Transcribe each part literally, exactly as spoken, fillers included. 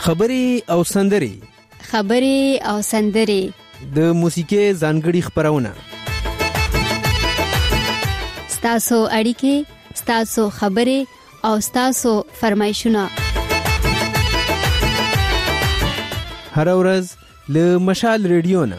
خبري او سندري خبري او سندري د موسیقي ځانګړي خبرونه ستاسو اړیکې ستاسو خبري او ستاسو فرمایشونه هر ورځ له مشال ریډیو نه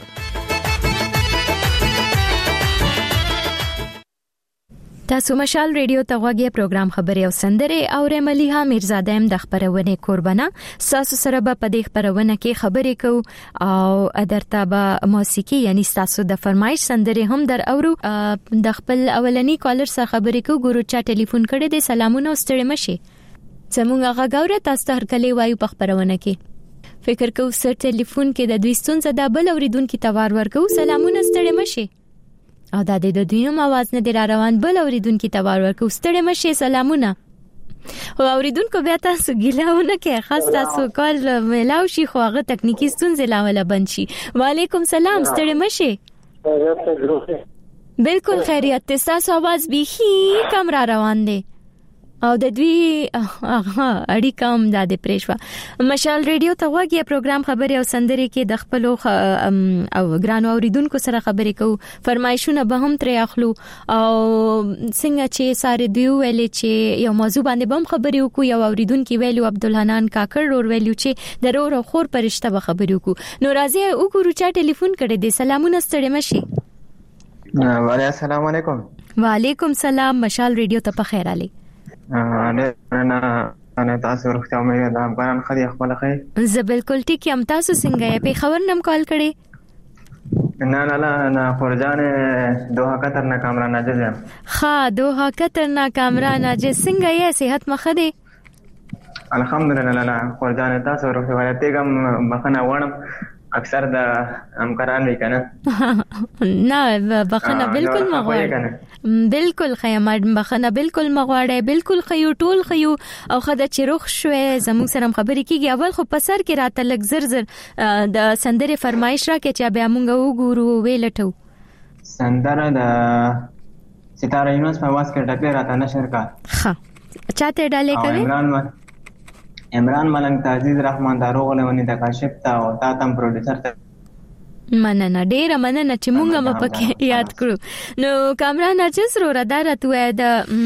تاسو مشال ریډیو ته غوږی پروګرام خبري او سندره او رملیها میرزاده هم د خبرونه قربانه تاسو سره به په دې خبرونه کې خبرې کو او ادرته به موسیقي یعنی تاسو د فرمایش سندره هم در اورو د خپل اولنی کالر سره خبرې کو ګورو چا ټلیفون کړی دی سلامونه ستړي مشي زموږ هغه غوړه تاسو هر کله وایو په خبرونه کې فکر کو سر ټلیفون کې د دوی ستونزه د بل اوریدونکو توار ورکو سلامونه ستړي مشي او دا د دوینم आवाज نه در روان بل اوریدونکو توار ورکو ستړي مشي سلامونه او اوریدونکو بیا تاسو ګیلاونه کې خاص تاسو کال ملاو شي خو هغه تکنیکی ستونزې لاول بند شي وعلیکم سلام ستړي مشي بالکل خیریت تاسو आवाज به هی کم را روان دي او د دوی هغه اړیکه هم د پرېښوا مشال ریډیو ته وګیا پروګرام خبري او سندري کې د خپل او ګرانو اوریدونکو سره خبرې کوو فرمایشونه به هم ترې اخلو او څنګه چې ساره دی ویلې چې یو موضوع باندې به هم خبرې وکړو یو اوریدونکو ویلو عبدالحنان کاکړ ور ویلو چې درور او خور پرشته به خبرې وکړو نو راځي وګورو چې ټلیفون کړي دي سلامونه ستړي مشي وعلیکم السلام علیکم وعلیکم سلام مشال ریډیو ته په خیر علي انا انا تاسو ورته امید ده باران خدي خپل خیر زه بالکل ټیک یم تاسو څنګه یې په خبر نم کال کړي نه نه نه خورجان دوه قطر نه کامرا ناجز ها دوه قطر نه کامرا ناجز څنګه یې صحت مخه دي الحمدلله خورجان تاسو ورته ولته کوم بخنه وړم اکثر د همکاران وکنه نه بخنه بالکل مغواړي بالکل خیمه بخنه بالکل مغواړي بالکل خيو ټول خيو او خدای چې روخ شوې زموږ سره خبرې کیږي اول خو پسر کې راته لګ زر زر د سندره فرمایش را کې چې بیا مونږ وګورو ویلټو سندره د ستاره یونس په واس کې ډپې راته نشر کا ها چاته ډالې کوي عمران عمران ملنګ تعزیز رحمان داروغ لونی د کاشف تا او تا تم پروډوسر ته مننه ډیر مننه چې مونږه مپکې یاد کړو نو کامران اجز رو رادار ته د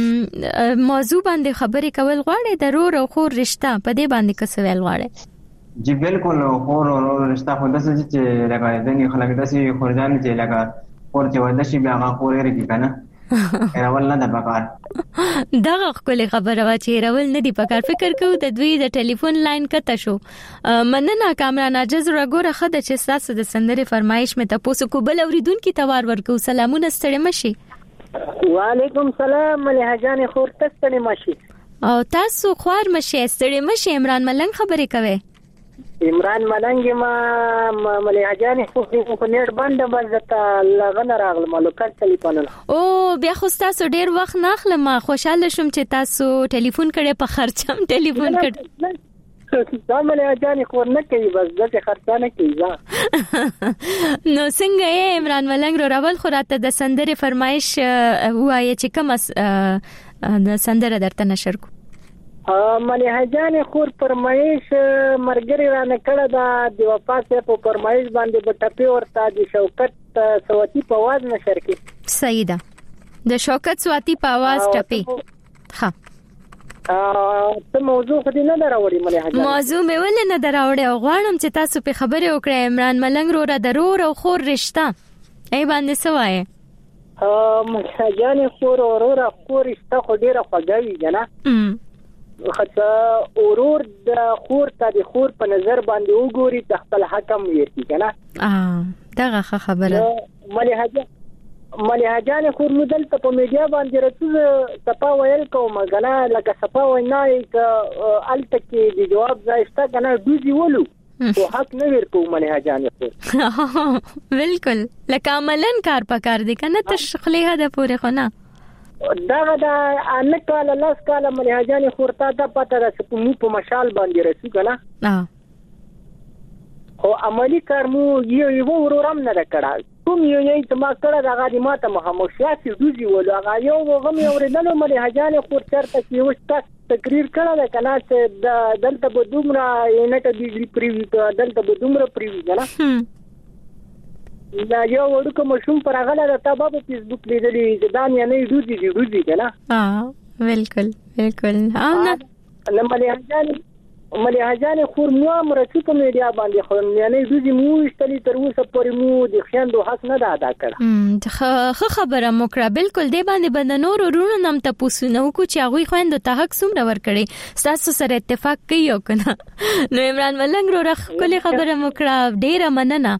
موضوع باندې خبرې کول غواړي د رور او خور رشتہ په دې باندې څه ویل غواړي جی بالکل خور او رشتہ خو داسې چې لګا دني خلک داسې خورجان چې لګا خور چې ودشي بیا هغه خورې رکی کنه راول نه د پکار دا خپل خبره وا چې راول نه دی پکار فکر کو د دوی د ټلیفون لاین کته شو مننه کامران اجز راګوره خدای چې تاسو د سندره فرمایش مې تاسو کو بل اوریدونکو توار ورکو سلامونه ستړي مشي وعلیکم سلام مليحه جان خور تستړي مشي او تاسو خوار مشي ستړي مشي عمران ملنګ خبرې کوي عمران ملنګ ما مليحه جان خو په نیټ باندې بزته لغنه راغله ملوکات ټلیفون او بیا خو تاسو ډیر وخت نه خلم خوشاله شوم چې تاسو ټلیفون کړي په خرچم ټلیفون کړ دا مليحه جان خو نه کوي بس د خرڅانه کوي نو څنګه یې عمران ملنګ رو راول خو راته د سندره فرمایش وایي چې کوم د سندره درته نشر کو مليحه جان خور فرمایش مرګري را نکړه دا د وفات په فرمایش باندې په ټپي ورته د شوکت سواتی په आवाज نشر کی صحیح ده د شوکت سواتی په आवाज ټپي ها ته موضوع خو دې نه دراوړې مليحه جان موضوع مې ولې نه دراوړې او غواړم چې تاسو په خبرې وکړئ عمران ملنګ رو را درور او خور رشتہ ای باندې سوای مليحه جان خور او را خور رشتہ خو ډیره خوږی جنا خاصه اورور د خور ته د خور په نظر باندې وګوري د خپل حکم ویتی کنه اه دغه خبره مليحه مليحه جان خور نو دلته په میډیا باندې راځي صفا ویل کوم غنا لکه صفا وینای ک الته کې د جواب ځایسته کنه دوی ولو او حق نه ورکو مليحه جان خور بالکل لکه عملاً کار پکار دي کنه تشخلي هدا پوره خو نه دا دا ان کال لاس کال مليحه جان خورتا د پته را سپمو په مشال باندې رسو کنه اه خو عملی کار مو یو یو ورورم نه کړه کوم یو یې ته ما کړه دا غادي ماته مخامخ سیاسي دوزي ول هغه یو غم یو ورنلو مې حجانه خور چرته کې وشت تقریر کړه دا کنه چې دلته به دومره یې نه ډیګري پریوي دلته به دومره پریوي کنه دا یو ورکه مشوم پر هغه د تابو په فیسبوک لیدلې دا نه نه دوزي دي دوزي کنه ها بالکل بالکل ها نه لمړی حجانه ملي حجانه خور مو مرچو په میډیا باندې خو نه دوزي مو استلی تر اوسه پورې مو د خیاندو حق نه ادا کړ خه خبره مو کړه بالکل دی باندې بند نور ورونو نم ته پوسونه کو چې هغه خويندو ته حق څومره ور کړي تاسو سره اتفاق کوي او کنه نو عمران ملنګ رو رخ کله خبره مو کړه ډیره مننه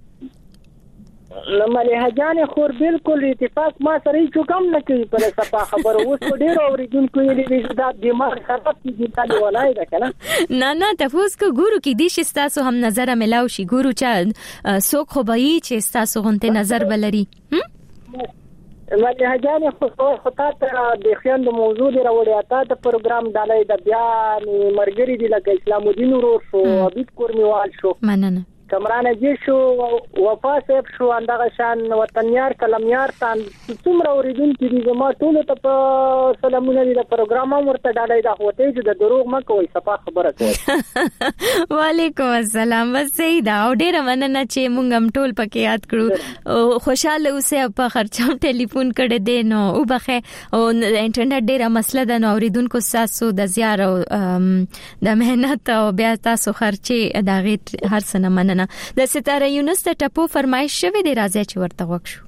لمړی حجانه خور بالکل اتفاق ما سره هیڅ کم نه کوي په صفه خبره اوس ډیر اوریدونکو یې دې دا دماغ خراب کیږي تا ولای دا کنه نه نه تاسو کو ګورو کې دي چې تاسو هم نظر ملاو شي ګورو چا سوک خو به یې چې تاسو غونته نظر بلري لمړی حجانه خو تاسو د خیاند موضوع دی راوړی تاسو پروګرام ډالای د بیان مرګري دی لکه اسلام الدین ورور شو عبید کورمیوال شو مننه کمران جی شو وفا صاحب شو اندغه شان وطنیار کلمیار تان څومره اوریدونکو دي زما ټول ته سلامونه دي د پروګرام ورته ډالای دا هوته چې د دروغ مکوې صفه خبره کوي وعلیکم السلام سید او ډیر مننه چې مونږ هم ټول پکې یاد کړو خوشاله اوسه په خرچم ټلیفون کړه دې نو او بخه او انټرنیټ ډیره مسله ده نو اوریدونکو ساسو د زیار او د مهنت او بیا تاسو خرچه د غیت هر سنه مننه د ستاره یونس ته ټپو فرمایش شوی دی راځي چې ورته وښو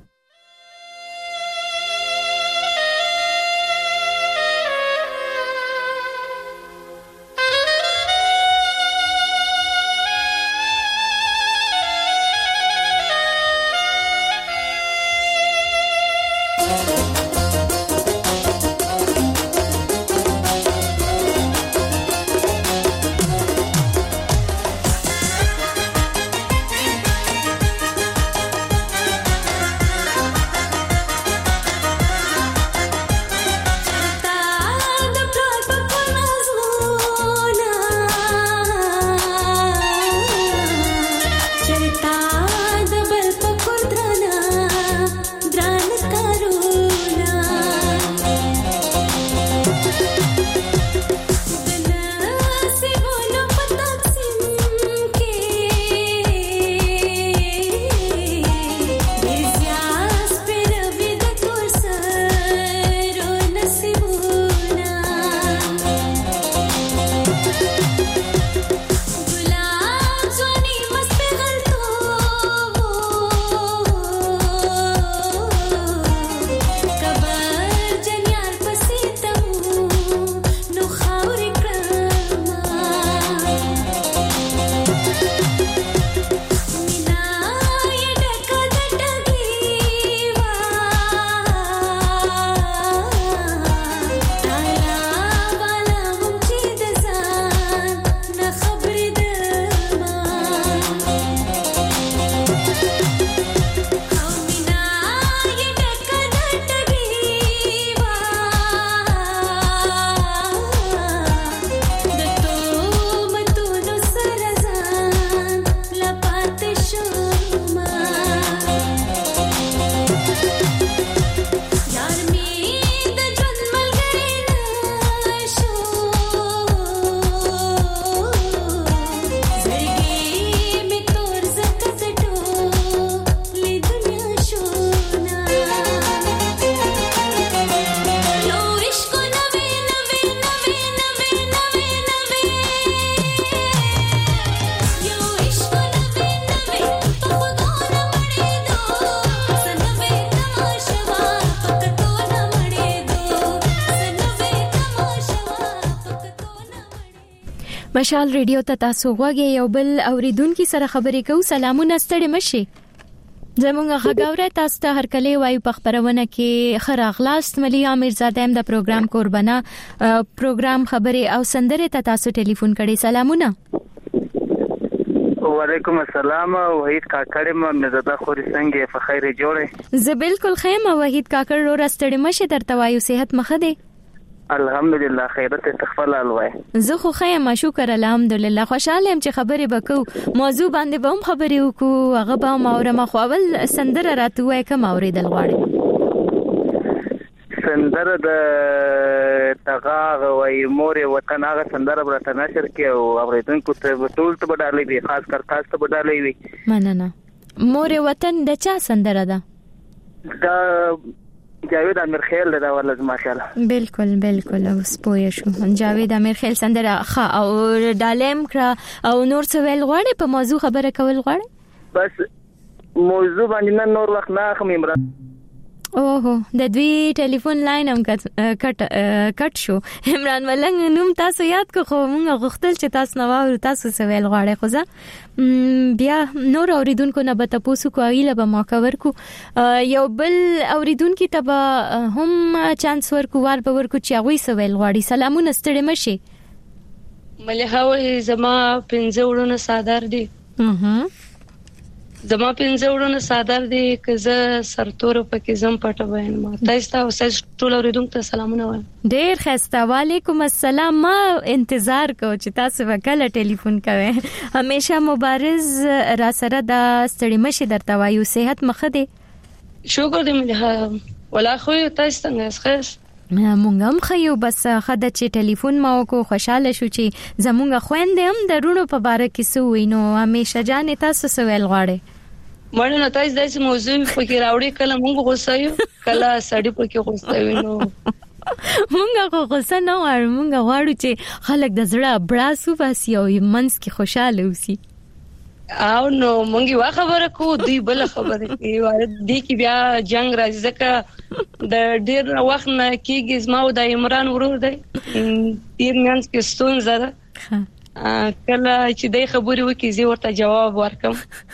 مشال ریډیو ته تاسو غوږی یو بل اوریدونکو سره خبرې کوو. سلامونه ستړي مشي. زمونږ غاګوره تاسو ته هر کله وایو په خبرونه کې خراغلاست ملیا میرزاده هم د پروګرام قربانه پروګرام خبرې او سندره ته تاسو ټلیفون کړئ. سلامونه. وعلیکم السلام. وحید کاکړ م مزدا خوري څنګه په خیر جوړه؟ زه بالکل خیم. وحید کاکړ رو راستړې مشه درته وایو صحت مخه دی. الحمدلله خیرت تخفل الوای زه خو خیم شکر الحمدلله خوشاله يم چې خبرې وکړو موضوع باندې به هم خبرې وکړو هغه به ما ما خو اول سندره راته وای کوم اوریدل غواړي سندره د تغاغ وای مور وطن هغه سندره برته نشر کې او اوریدونکو ته ټول ته بدلې وي خاص کر تاسو ته بدلې وي مننه مور وطن د چا سندره ده دا جاوید امیر خیل دا ولز ماشاءالله بالکل بالکل اوس پوه شو جاوید امیر خیل سندره ښه او دالم کرا او نور څه ویل غواړي په موضوع خبره کول غواړي بس موضوع باندې نور وخت نه خم عمران اوه د دوی ټلیفون لاین هم کټ کټ شو عمران ملنګ نوم تاسو یاد کو خو موږ غوښتل چې تاسو نو او تاسو سوال غواړئ خو ځه بیا نور اوریدونکو نه به تاسو کو ایله به موقع ورکو یو بل اوریدونکو ته به هم چانس ورکو ور به ورکو چې هغه سوال غواړي سلامونه ستړي مشي ملهاوي زما پنځه وړونه سادار دي اها زما پنځه وړونه سادار دي که زه سرتور پکې زم پټه وایم تاسو ته اوس ټول اوریدونکو ته سلامونه وایم ډیر خسته وعلیکم السلام ما انتظار کو چې تاسو وکړه ټلیفون کوئ همیشه مبارز را سره د ستړي مشي درته وایو صحت مخه دي شکر دې ملها ولا خو تاسو څنګه ښه مونږ هم خیو بس خدای چې ټلیفون ما وکړو خوشاله شو چې زمونږ خويندې هم درونو په باره کې سو وینو همیشه جانې تاسو سوال غواړي مړ نه تاسو داسې موضوع پکې راوړي کله مونږ غوسه یو کله سړی پکې غوسه وینو مونږ خو غوسه نه غواړو مونږ غواړو چې خلک د زړه براسو باسي او منس کې خوشاله وسی او نو مونږه وا خبره کو دی بل خبره کوي دی کی بیا جنگ راځي ځکه د ډیر وخت نه کېږي زما او د عمران ورور دی ډیر مینس کې ستونزه ده کله چې دی خبرې وکړي زه ورته جواب ورکم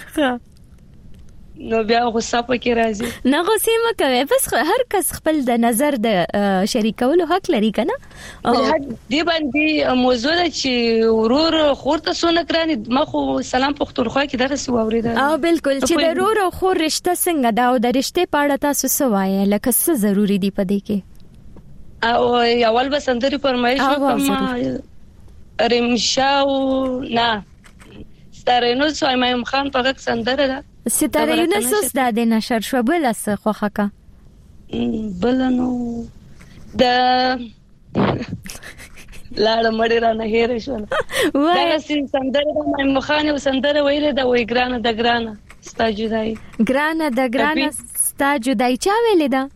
نو بیا غوسه پکې راځي نه غوسه مکوي بس هر کس خپل د نظر د شریکولو حق لري کنه او دی باندې موضوع ده چې ورور خورته سونه کراني مخو سلام پختونخوا کې دغه سو اوریدل او بالکل چې د ورور او خور رشتہ څنګه دا او د رشتې پاړه تاسو سوای لکه څه ضروری دی پدې کې او اول به سندري فرمایش کوم رمشاو نه ستارینو سوای مې خان په غږ سندره ده ستاره یونس اوس د نشر شو بل اس خوخه کا بلنو د لاړه مړی را نه هېر شو دا سندره د مخانه او سندره ویله د وی ګرانه د ګرانه ستا جدای ګرانه د ګرانه ستا جدای چا ویله دا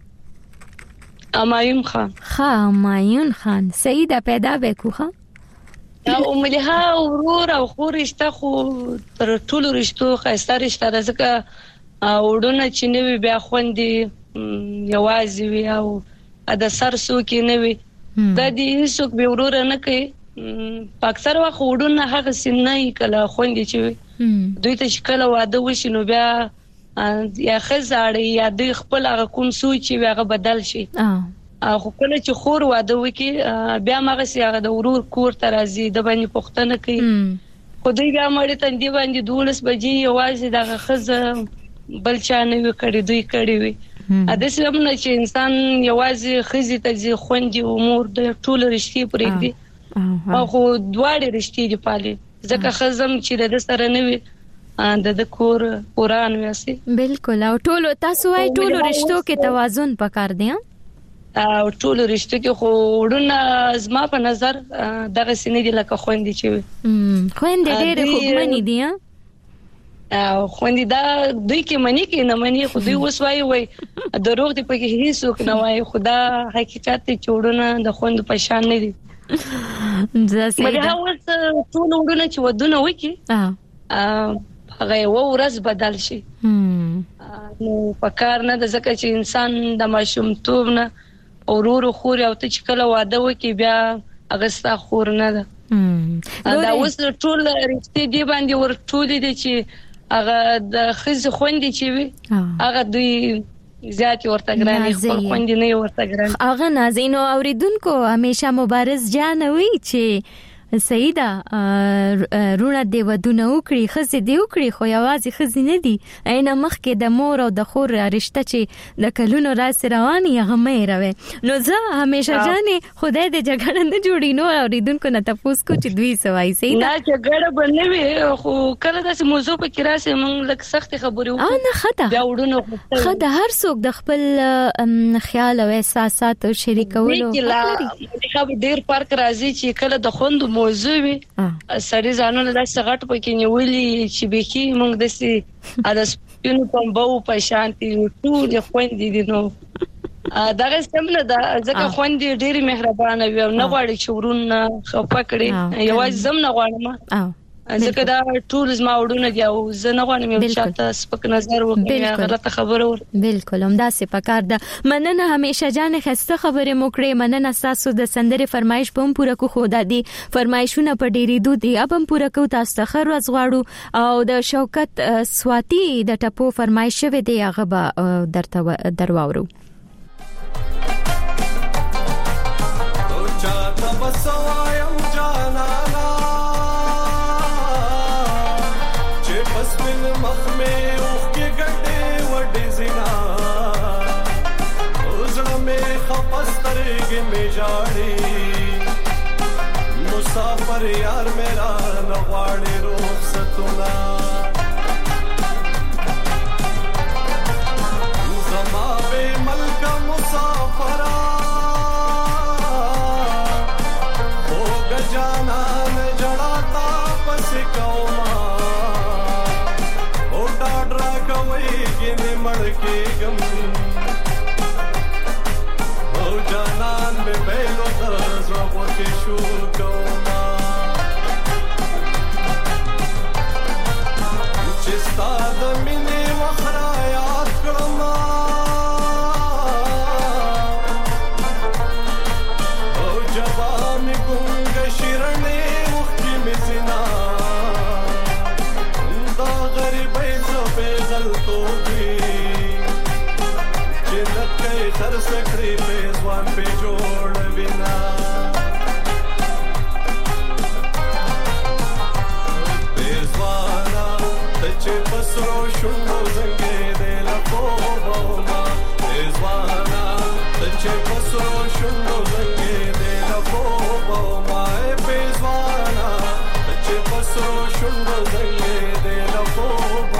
امایون خان ها امایون خان سیده پیدا وکوخه او ملها ورور او خور رشتہ خو تر ټولو رشتو خاصه رشتہ ده ځکه وړونه چې نوی بیا خوندې یوازې وي او د سر سو کې نوی د دې څوک به ورور نه کوي په اکثر وخت وړونه هغه سینې کله خوندې چې دوی ته شکل واده وشي نو بیا یا خزاړي یا د خپل هغه کوم سوچ چې هغه بدل شي خو کله چې خور واده وکي بیا مغه سي هغه د ورور کور ته راځي د باندې پښتنه کوي خو دوی بیا مړ ته دی باندې دولس بجې یوازې دغه خزه بل چا نه وی کړی دوی کړی وي ا د سلام نه چې انسان یوازې خزي ته ځي خوندي امور د ټول رښتې پرېږدي او خو دواړي رښتې دی پالي ځکه خزم چې د سره نه وي د د کور قران واسي بالکل او ټول تاسو وايي ټول رښتو کې توازن پکار دی او ټول رښتو کې خو وړونه زما په نظر دغه سینې دي لکه خوندې چې خوندې ډېر خوبمنې دي او خوندې دا دوی کې منی کې نه منی خو دوی اوس وایي وای دروغ دي پکې هیڅ نه وایي خدا حقیقت ته چوڑونه د خوند په شان نه دي ځکه مګر اوس ټول وړونه چې ودونه وکي هغه ورځ بدل شي نو پکار نه د ځکه چې انسان د ماشومتوب نه اورور خور او ته چې کله واده وکي بیا هغه ستا خور نه ده دا اوس ټول رښتې دی باندې ورټول دي چې هغه د خز خوندې چې وي هغه دوی زیات ورته ګرانې خپل خوندې نه ورته ګرانې هغه نازینو اوریدونکو همیشه مبارز جان وي چې صحیح ده. رونه دی ودونه وکړي خزي دی وکړي خو یوازې خزي نه دي اینه مخکې د مور او د خور رشتہ چې د کلونو راس رواني هغه مې راوي. نو زه همیشه جانې خدای دې جګړه نه جوړي نو اوریدونکو نه تاسو کو چې دوی سوای صحیح ده. نه جګړه بنوي خو کله داسې موضوع په کې راسي مونږ لکه سخت خبرې وکړو. اه نه خطا بیا وډونو خدای هر څوک د خپل خیال او احساسات شریکولو خو ډیر فرق راځي چې کله د خوند موضوع وي سړي ځانونه د سغټ پکې نیولې چې به کې موږ د سي اده سپینو پمبو په شانتي ټول خوندې دي. نو دا څنګه دا ځکه خوندې ډېر مهربانه وي او نه غواړي چې ورونه خپه کړي یوازې زم نه غواړم ځکه دا ټول زما وډونه دی او زه نه غواړم یو چاته سپک نظر وکړي غلطه خبره ور. بالکل هم دا څه پکار ده. مننه همیشه جان خسته خبره مو کړې. مننه تاسو د سندره فرمایش په پوره کو خو د دې فرمایشونه په ډېری دودي ابم پوره کو تاسو ته خر ورځ غواړو او د شوکت سواتی د ټپو فرمایش شوه دی هغه به درته درواورو. مسافر یار میرا نغواړي رخصتونه زما به ملک مسافرا او گجانا جړاتا پس کوما او ډاډرا کوي ګنه مړکه غم او جانان به بیلو د زغو کې شو کوما چې ستاد مینه وخرا یاد کړم او جبا می ګونګ شیرنه وختي می زنا دا غریبې زو په غلطو دي چې نکې خر سکړې په ځوان په جوړ وینا پسرو شونو زنګې دې لکو بوما ځوانا چې پسرو شونو زنګې دې لکو بوما په ځوانا چې پسرو شونو زنګې دې لکو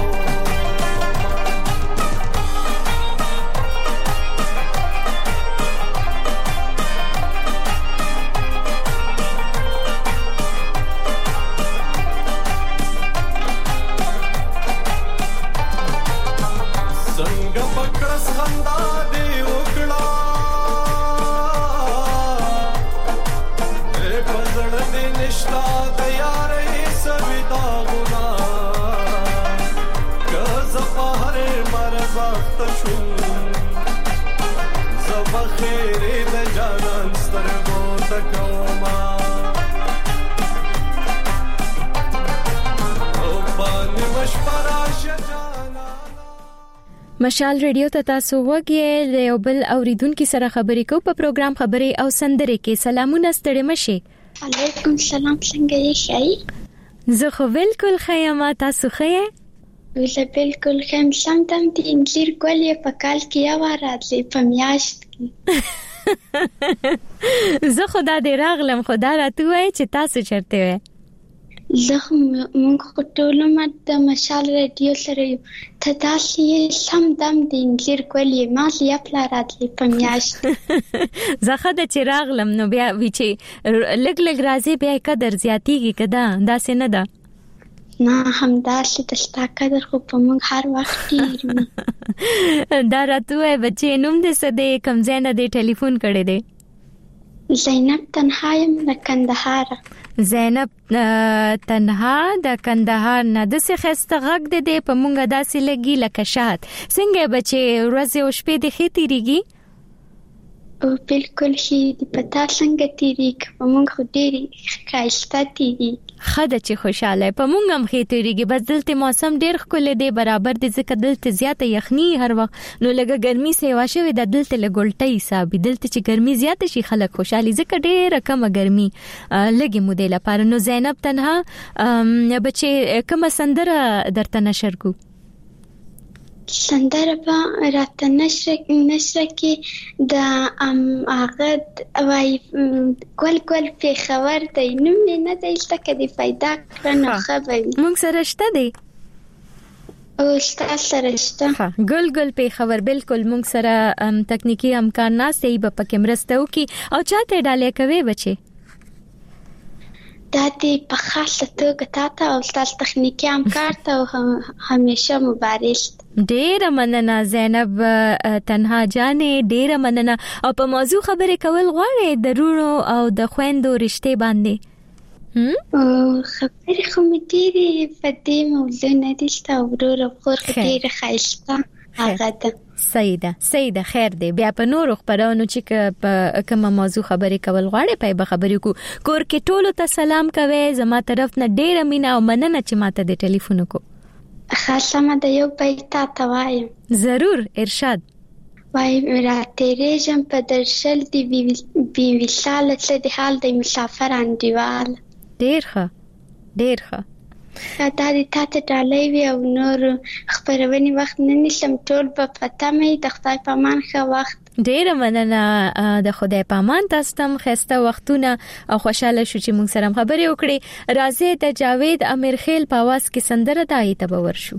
مشال ریډیو ته تاسو وګورئ د یو بل اوریدونکو سره خبرې کوو په پروګرام خبرې او سندرې کې. سلامونه ستړي مشه. علیکم سلام څنګه یې شای؟ زه خو بالکل خیم تاسو خې؟ زه بالکل خیم سم تم د انجیر کولې په کال کې یا وراتلې په میاشت کې. زه خدا دې راغلم خدا راته وای چې تاسو چرته وای. زه مونږ ټول مات د مشال ریډیو سره ته تاسو سم دم د انجیر کولې ما لیا پلاراتلې په میاشت. زه خدای چې راغلم نو بیا وی چې لګ لګ راځي بیا قدر زیاتیږي کدا داسې نه ده. نه هم داسې د ستا قدر خو په مونږ هر وخت ډیر. دا راته بچي نوم دې څه دې کم ځای نه دې ټلیفون کړی دی؟ زینب تنها یم د کندهار. زینب تنها د کندهار نه د څه خسته غږ د دې په مونږه داسې لګي لکه شات. څنګه بچي ورځ او شپې د خې تیریږي؟ او بالکل هی د پتا څنګه تیریږي په موږ خو ډېری ښایسته تیریږي خدای چې خوشاله په موږ هم خې تیریږي بس دلته موسم ډېر ښکلی دی برابر دی ځکه دلته زیاته یخني هر وخت نو لږه ګرمي سیوا شوې ده دلته لګولټۍ حساب دلته چې ګرمي زیاته شي خلک خوشالي ځکه ډېره کمه ګرمي لګي مو دی لپاره نو زینب تنها بچې کومه سندره درته نشر کو سندره به راته نشر نشر کې د ام هغه وای ګل ګل په خبر دی نو نه دی لکه دی پیدا کړنه خبر مونږ سره شته دی او ستاسو سره شته ګل ګل په خبر بالکل مونږ سره تکنیکی امکان نه سي په پکې مرسته وکي او چاته ډالې کوي بچي دا دې په خاصه توګه تاته او ستاسو تخنیکی همکار ته همیشه مبارک ډېر مننه زینب تنها جانې ډېر مننه او په موضوع خبرې کول غواړې د رونو او د خويندو رشته باندې هم خبرې خو مې ډېرې په دې موضوع نه دي چې ورور خور ډېر خاصه هغه ده سیده سیده خیر دی بیا په نور خبرونو چې په کومه موضوع خبرې کول غواړې په خبرې کو کور کې ټولو ته سلام کوي زما طرف نه ډېر مینا او مننه چې ماته د ټلیفون کو خاصه ما د یو بیت ته وایم ضرور ارشاد وای راته رېجم په درشل دی بي وساله څه د حال د مسافر انډیوال ډېر ښه ډېر ښه دا د تاسو ډالۍ وی او نور خبرونی وخت نه نشم ټول په پته مې د خدای په امان ښه وخت ډېر مننه د خدای په امان تاسو تم خسته وختونه او خوشاله شو چې موږ سره خبرې وکړې راځي د جاوید امیرخیل په आवाज کې سندره دای ته باور شو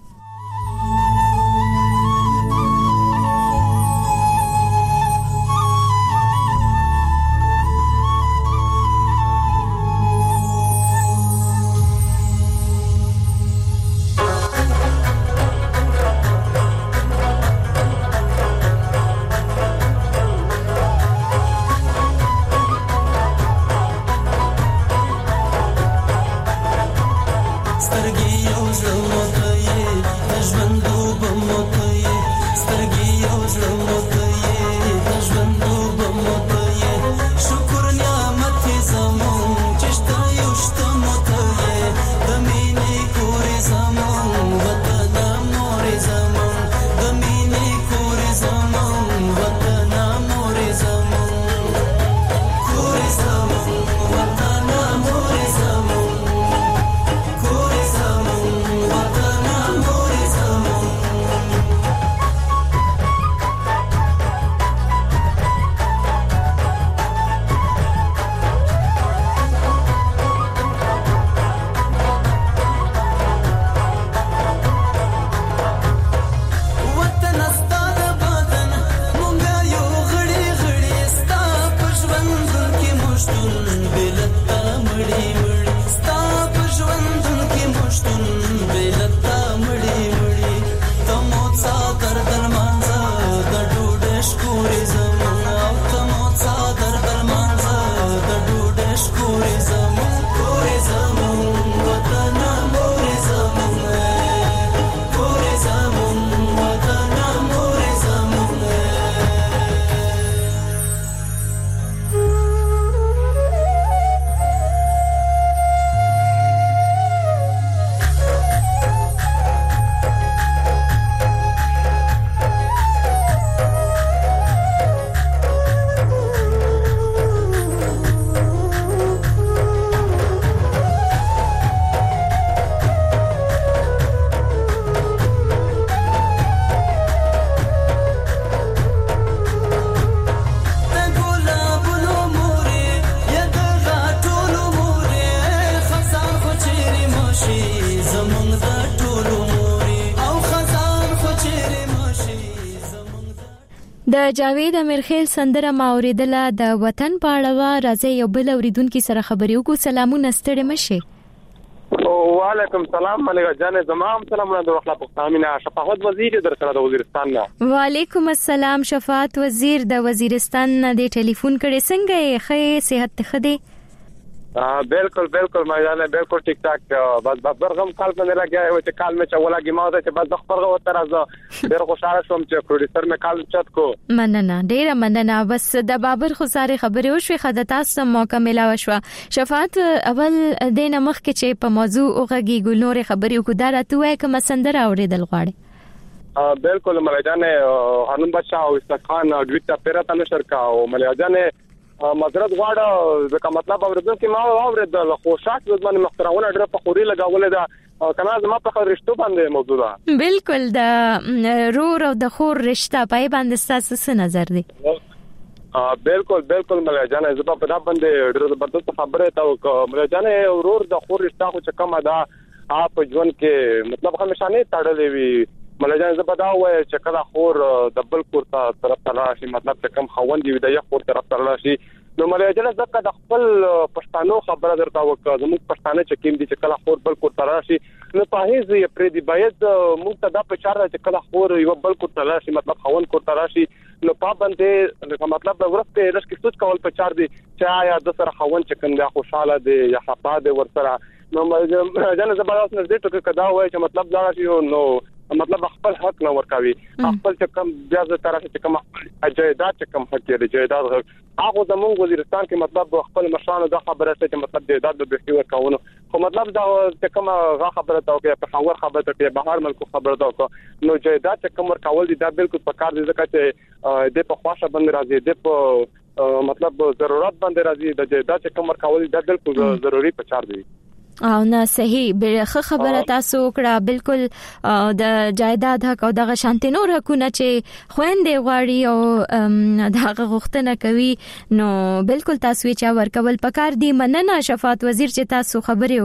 د جاوید امیرخیل سندره ما اوریدله د وطن په اړه راځي یو بل اوریدونکو سره خبرې وکړو سلامونه ستړي مشه وعلیکم السلام ملګری جان زمام سلامونه د وخت په تامینه شفاعت وزیر در سره د وزیرستان نه وعلیکم السلام شفاعت وزیر د وزیرستان نه د ټلیفون کړي څنګه یې خې صحت ته خدي बिल्कुल बिल्कुल मैं जाने बिल्कुल ठीक ठाक बस برغم کال باندې راګیا و چې کال مې چولا کې ما ده چې بس خبره وته راځه ډېر خوشاله شوم چې پروډوسر مې کال چت کو مننه ډېر مننه بس د بابر خو ساره خبرې وشوي خدای تاسو موقع ملاو شو شفاعت اول دینه مخ کې چې په موضوع اوغږی ګلنور خبرې وکړه راته کوم سندره اوریدل غواړي بالکل ملای جان هانون بادشاہ او استخان دویتا پیرته نشر کا او ملای جان مدرد غواړه ځکه مطلب اوریدل کې ما اوریدل خو شاک ځمن محترمونه ډېر په خوري لګولې ده کنه زما په رشتو باندې موضوع ده بالکل د رور او د خور رشتہ پای باندې تاسو څه نظر دی بالکل بالکل ملای جان زما په دا باندې ډېر زبردست خبره تا ملای جان ورور د خور رشتہ خو چې کومه ده اپ ژوند کې مطلب همیشه نه تړلې وي ملای جان زبدا وای چې کله خور د بل کور ته طرف ته راشي مطلب چې کم خوند دی د یو کور طرف ته راشي نو ملای جان زکه د خپل پښتنو خبره درته وکړه زموږ پښتانه چې کیم دي چې کله خور بل کور ته راشي نو په هیڅ یې پرې دی باید موږ ته دا په چار چې کله خور یو بل کور ته راشي مطلب خوند کور ته راشي نو په باندې مطلب د ورسته رښتې سوچ کول په چار دی چې آیا د سره خوند چې کنده خوشاله دی یا خپه دی ورسره نو ملای جان زبدا اوس نه دې ټکو کدا وای چې مطلب دا شي نو مطلب خپل حق نه ورکوي خپل چې کم بیاز طرف چې کم جایداد چې کم حق لري جایداد هغه د مونږ وزیرستان کې مطلب خپل مشرانو د خبره چې مطلب جایداد به بهتري ورکاونه خو مطلب دا چې کم غا خبره تا او په خبر خبره ته بهر ملک خبره تا نو جایداد چې کم ورکول دي دا بالکل په کار دي ځکه چې د په خواشه باندې راځي د په مطلب ضرورت باندې راځي د جایداد چې کم ورکول دي دا بالکل ضروري په چار دي او نه صحیح به خبره تاسو کړه بالکل د جایداد حق او د شانتي نور حقونه چې خويندې غواړي او دغه غوښتنه کوي نو بالکل تاسو یې چا ورکول پکار دی مننه شفاعت وزیر چې تاسو خبرې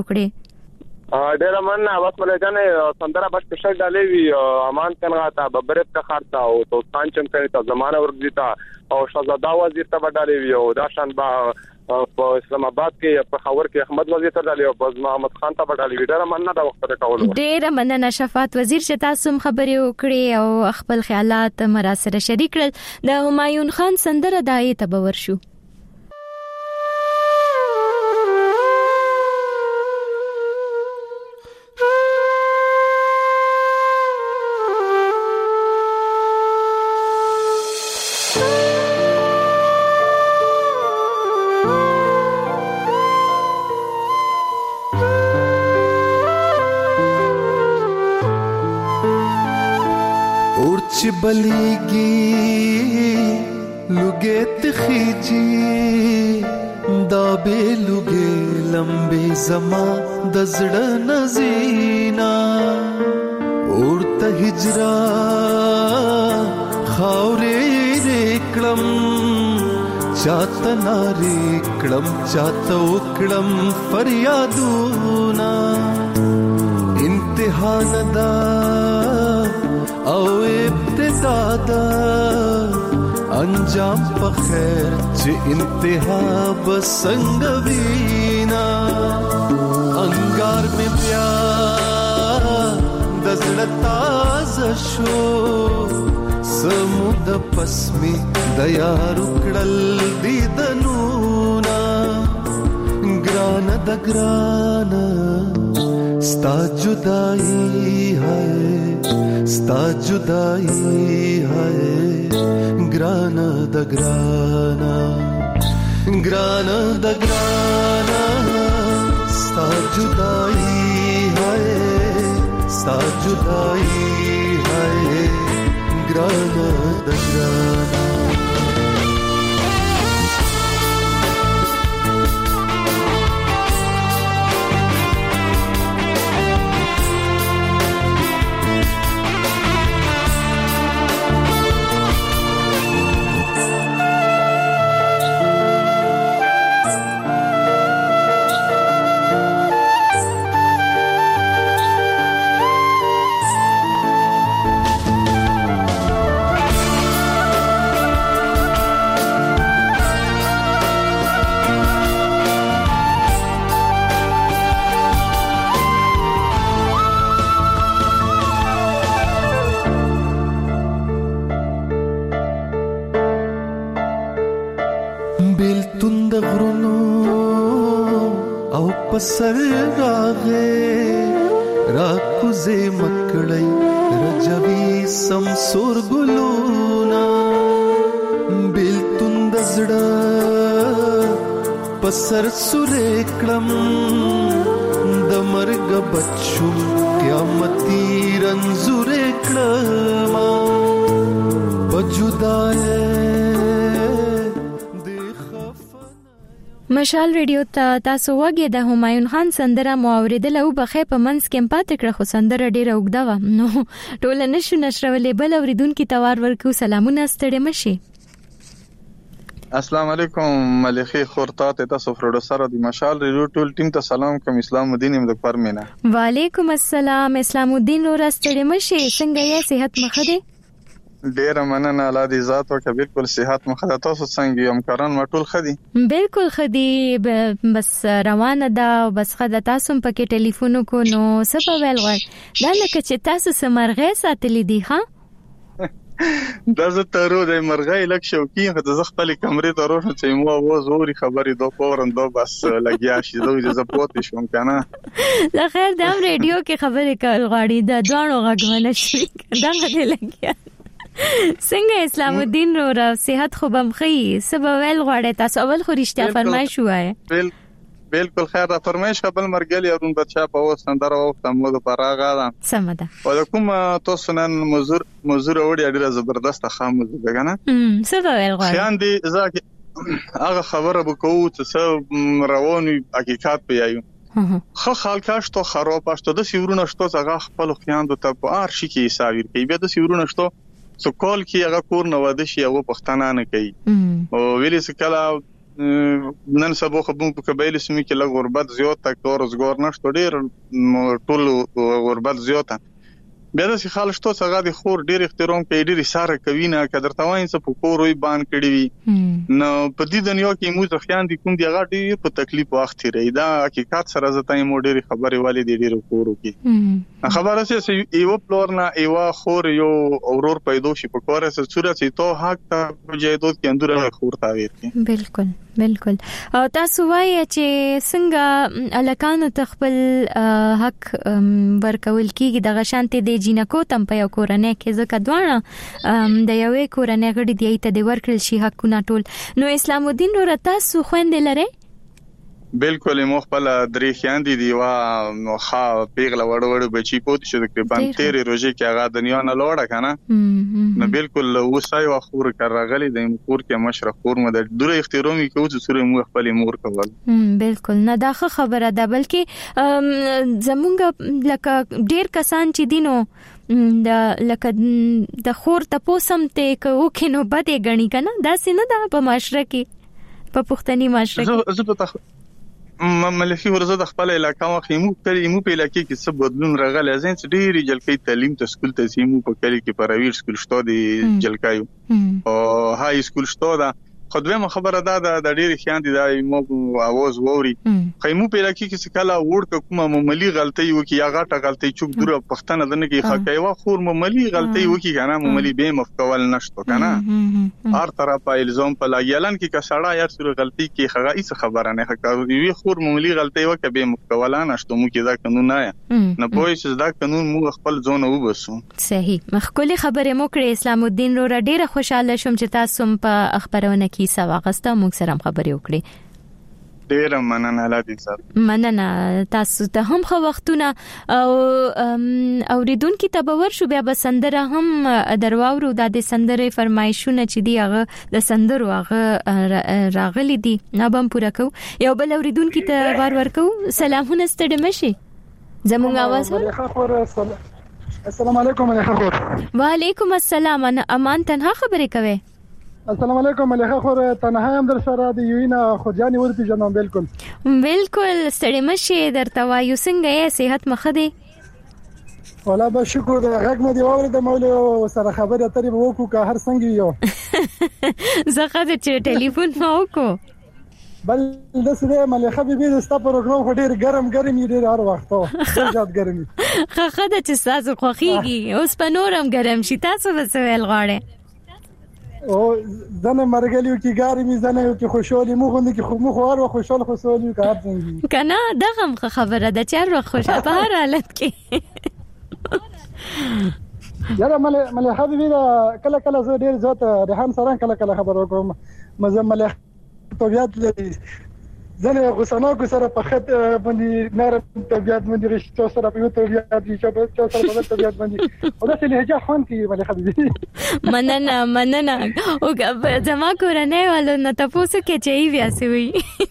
وکړي ډېر مننه واس ملای جان سندره بس سپیشل ډالې وی امان کنه تا ببرت کا خارتا او تو سانچم کوي تا زمانہ ورګیتا او شهزاده وزیر ته ډالې وی او داشان با په اسلام آباد کې په خبر کې احمد وزیر ته ډالې او بز محمد خان ته ډالې وی ډېر مننه دا وخت راکول ډېر مننه شفاعت وزیر چې تاسو خبرې وکړي او خپل خیالات مرا سره شریک کړل د همایون خان سندره دای ته باور شو بلیگی لگے تخیجی دا بے لگے لمبے زمان دزڑ نزینا اورتا ہجرا خاورے ریکڑم چاہتا ناریکڑم چاہتا اکڑم فریادونا امتحان دا او ابتدا دا انجام په خیر چې انتها بسنګ وینا انګار می بیا د زړه تازه شو سمود پسمی د یار کړل دی دنونا ګران د ګران ستا جدائی ہے ستا جدائی ہے گرانا دا گرانا گرانا دا گرانا ستا جدائی ہے ستا جدائی ہے گرانا دا گرانا پسر راغې را کوزې مکړی رجوي سمسور ګلونا بیلتون د زړه پسر سورې کړم د مرګ بچو قیامتي رنزورې کړم بجدای مشال ریډیو ته تاسو وګورئ د همایون خان سندره مو اوریدل او بخې په منځ کې پاتې کړه خو سندره ډیره اوږده و نو ټول نشو نشرولې بل اوریدونکو توار ورکو سلامونه ستړي مشي. السلام علیکم ملخي خورتا ته تاسو پروډوسر دی مشال ریډیو ټول ټیم ته سلام کوم اسلام الدین د پرمینا. وعلیکم السلام اسلام الدین ور ستړي مشي څنګه یې صحت مخه دی؟ ډیر مننه الله دې ذات او بالکل صحت مخه تاسو څنګه یم کاران مټول خدي بالکل خدي بس روانه ده بس خدای تاسو په کې ټلیفون کو نو سبا ویل غواړ دا لکه چې تاسو سمرغه ساتلې دي ها دا زه ترو د مرغې لک شوقي خدای ز خپل کمرې ته روښه چې مو आवाज اوري خبرې دوه فورن دوه بس لګیا شي دوی ز پروت شوم کنه دا خیر د ریډیو کې خبرې کول غواړي دا ځانو غږونه شي دا غږ لګیا څنګه اسلام الدین رو صحت خو بم خي سبا ویل غواړي تاسو اول خو رښتیا فرمایش وای بالکل خیر را فرمایش خپل مرګلی ارون بچا په وسندره او تمو د پراغا ده سمده ولکم تاسو نن مزور مزور وړي ډیره زبردست خامو ده کنه سبا ویل غواړي خیان دي زکه هغه خبره بکوو چې رواني حقیقت پیایو خو خالکاش تو خراب پښتو د سیورونه شته هغه خپل خیاندو ته په ارشي کې حساب کوي به د سیورونه شته سو کول کې هغه کور نه واده شي او پښتانه نه کوي او ویلې سکلا نن سبا خو په قبایل سیمه کې لږ غربت زیات تک روزګار نشته ډیر ټول غربت زیاته بیا د خالص تو څنګه د خور ډیر احترام کوي ډیر ساره کوي نه قدر توان څه په کور وي بان کړی وي نو په دې دنیا کې موږ ځخیان دي کوم دی هغه ډیر په تکلیف وخت لري دا حقیقت سره زته مو ډیر خبرې والي دي ډیر کورو کې خبره چې یو پلور نه یو خور یو اورور پیدا شي په کوره سره صورت ته حق ته جیدوت کې اندره خور تا ویل بالکل بالکل او تاسو وایي چې څنګه الکانو تخپل حق ورکول کیږي د غشانته د جینکو تم په یو کورنۍ کې ځکه دوانه د یوې کورنۍ غړي دی ته د ورکل شي حقونه ټول نو اسلام الدین رو تاسو خويند لري بالکل مخبل درې خیاندې دی وا نو ښا پیغله وړ وړ بچی پوت شو تقریبا تیرې روزي کې هغه دنیا نه لوړه کنه نو بالکل وسای او خور کراغلی د مور کې مشرق خور مده دوره احترامي کوي چې سره مو خپل مور کول بالکل نه دا خبره ده بلکې زمونږ لکه ډیر کسان چې دینو د لکه د خور ته پوسم ته کو کینو بده غنی کنه دا سینه دا په معاشره کې په پښتني معاشره کې ملخي ورزه د خپل علاقې مخې مو کړی مو په علاقې کې څه بدلون راغلی ځین چې ډېری جلکې تعلیم ته سکول ته سیمو په کلی کې پرایویټ سکول شته دی جلکایو او هاي سکول شته دا خدوی خبره ده د ډېری خیان دي د مو आवाज ووري خیمو په علاقې کې څه کله وړ کومه معمولی غلطي وکي یا غټه غلطي چوک دوره پښتنه دنه کې خکایوا خور معمولی غلطي وکي کنه معمولی به مفکول نشته کنه هر طرف په الزام په لاګیلن کې کسړه یا سره غلطي کې خغه هیڅ خبره نه ښکارو دی خور معمولی غلطي وکي به مفکول نشته مو کې دا قانون نه نه پوهې چې دا قانون مو خپل ځون وبسو صحیح مخکلي خبره مو کړې اسلام الدین رو ډېر خوشاله شوم چې تاسو په خبرونه کې سواغسته موږ سره خبرې وکړې ډېر مننه لادي صاحب مننه تاسو ته هم خو وختونه او اوریدونکو ته باور شو بیا به سندره هم درواورو د دې سندره فرمایشونه چې دی هغه د سندرو هغه راغلي دي نه بم پوره کو یو بل اوریدونکو ته بار ورکو سلامونه ستړي مشي زموږ आवाज السلام علیکم ملخه خور وعلیکم السلام امان تنها خبرې کوي السلام علیکم ملخه خور تنها هم در سره دی یوینا خجانی ورته جنوم بالکل بالکل ستړي مشي درته وایو څنګه یې صحت مخه دی ولا به شکر غږ مې دی اورید مولوی سره خبره اترې وکړو که هر څنګه یو زخه چې ټلیفون مو وکړو بل د سره ملخه به د ستا پروګرام ډیر ګرم ګرم یې ډیر هر وخت او زیات ګرمي خخه د چې تاسو خوخيږي اوس په نورم ګرم شي تاسو وسویل غواړي او زنه مرګلیو کې ګارمي زنه یو کې خوشالي مو غوندي کې مو خو هر خوشاله خوشالي کار څنګه کنه دغه خبره ده چې هر وخت خوشاله په هر حالت کې یاره مله مله حبيبي دا کله کله زه ډیر زیات ریحان سره کله کله خبر وکم مزه مله طبيعت لري زنه غوسناکو سره په خط باندې نرم طبيعت باندې رښتیا سره په طبيعت دي چې په سره په طبيعت باندې او دا چې لهجه خوان کی مله حبيبي مننه مننه او زما کورنۍ والو نه تاسو کې چي بیا سوي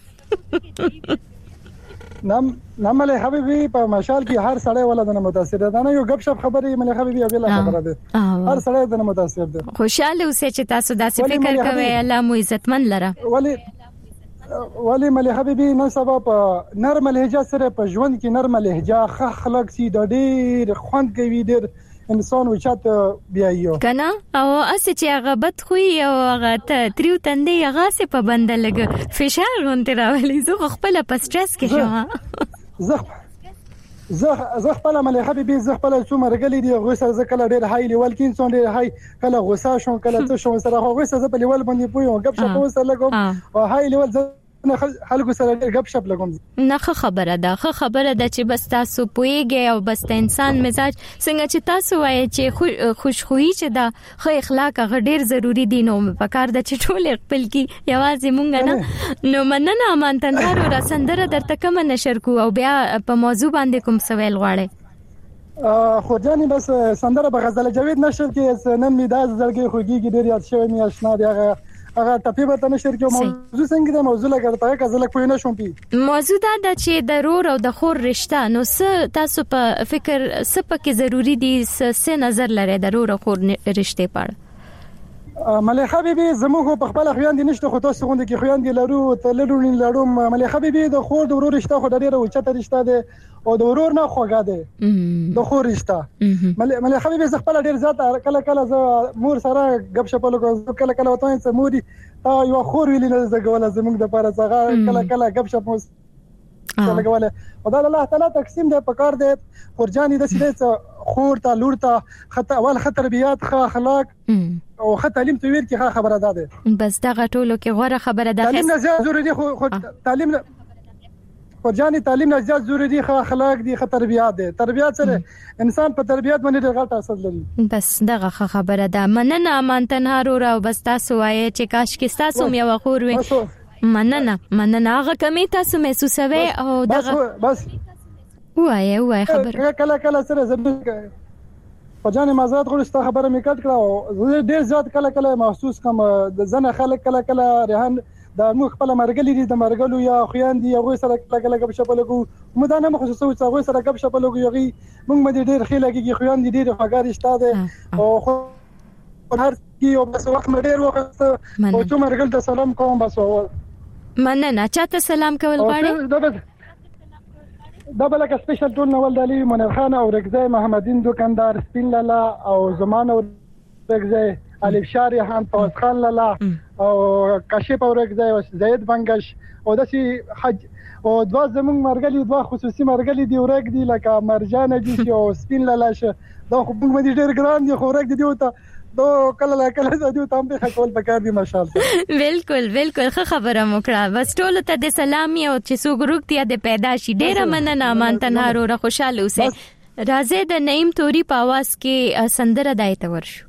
نام نامله حبيبي په مشال کې هر سړی ولادنه متاثر ده نه یو غب شپ خبرې مله حبيبي بل خبره ده هر سړی دنه متاثر ده خوشاله اوسې چې تاسو داسې فکر کوئ الله مو عزتمن لره ولی ولی مله حبيبي نن سبا په نرم لهجه سره په ژوند کې نرم لهجه خ خلق سي د ډېر خوند کوي ډېر انسان وچات بیايو کنه او اس چې هغه بد خوې او هغه ته تریو تندې هغه سه په بند لګ فشار غونته راولي زه خپل په سټرس کې شوم زه زه زه خپل مله حبيبي زه خپل څو مرګلې دي غوسه زه کله ډېر هاي لیول کې انسان ډېر هاي کله غوسه شو کله څه شو سره غوسه زه په لیول باندې پوي غب شپ وسه لګم او هاي لیول زه خلکو سره ډېر غب شپ لګم نه خبره ده خو خبره ده چې بس تاسو پويږئ او بس د انسان مزاج څنګه چې تاسو وایي چې خوشخويي چې دا خو اخلاق هغه ډېر ضروری دي نو په کار د چټول خپل کی یوازې مونږ نه نو مننه امان تنهار او سندره درته کوم نشر کو او بیا په موضوع باندې کوم سوال غواړي خو ځاني بس سندره به غزل جاوید نشر کې نن می داس زړګي خوږي ډېر یاد شوی می آشنا دی هغه هغه ټپي به تنه شر کې موضوع څنګه د موضوع لګرته کزل کوی نه شوم پی موضوع دا د چې د رور او د خور رشتہ نو څه تاسو په فکر څه پکې ضروری دي څه نظر لري د رور او خور رشتې په مله حبيبي زموږ په خپل خويان دي نشته خو تاسو غونډه کې خويان دي لرو ته لرو نه لرو مله حبيبي د خور د ورور رشتہ خو ډیره اوچته رشتہ ده او د ورور نه خوګه ده د خور رشتہ مله مله حبيبي ز خپل ډیر زیات کله کله ز مور سره غب شپلو کله کله وته چې موري تا یو خور ویل نه زګول زموږ د پاره څنګه کله کله غب شپ مو لګواله او دا الله تعالی تقسیم ده پکار ده خورجاني د سیده خور ته لور ته خطر اول خطر بیات خ اخلاق او خ تعلیم تو ویل کی خبره ده بس دا غټولو کې غوړه خبره ده تعلیم نه زیات ضروری دي خو تعلیم خورجاني تعلیم نه زیات ضروری دي خ اخلاق دي خ تربیات ده تربیات سره انسان په تربیات باندې ډېر غلط اثر لري بس دغه خبره ده مننه امان تنهار او بس تاسو وایي چې کاش کې تاسو یو خور وي مننه مننه هغه کمی تاسو محسوسوي او دغه بس وای وای خبر کله کله سره زبر پجانې مازاد غوښته خبره مې کټ کړه زه ډېر زیات کله کله محسوس کوم د زنه خلک کله کله ریحان د مخ خپل مرګلې دي د مرګلو یا خويان دي هغه سره کله کله غب شپلګو مده نه خصوصي هغه سره غب شپلګو یغي موږ مې ډېر خېلګي خويان دي ډېر فقار شته ده او خو هر کی او بس وخت مې ډېر وخت او څو مرګل ته سلام کوم بس مننه چاته سلام کول غواړي دا بل کې سپیشل ټول نوول دلی منیر خان او رګزای محمدین دکاندار سپین لالا او زمان او رګزای الف شاری خان فوز خان لالا او کاشف او رګزای زید بنگش او دسی حج او دوا زمون مرګلی دوا خصوصي مرګلی دی ورګ دی لکه مرجان دي او سپین لالا شه دا خو موږ دې ډېر ګران دي خو ورګ دی ته دو کله کله زديو تام به خپل پکار دي ماشاءالله بالکل بالکل خبره مکړه بس ټول ته د سلامي او چې سو ګروک ته د پیداشي ډیره مننه مان تنهار او خوشاله اوسه راځي د نعیم توري په आवाज کې سندره دایته ورشو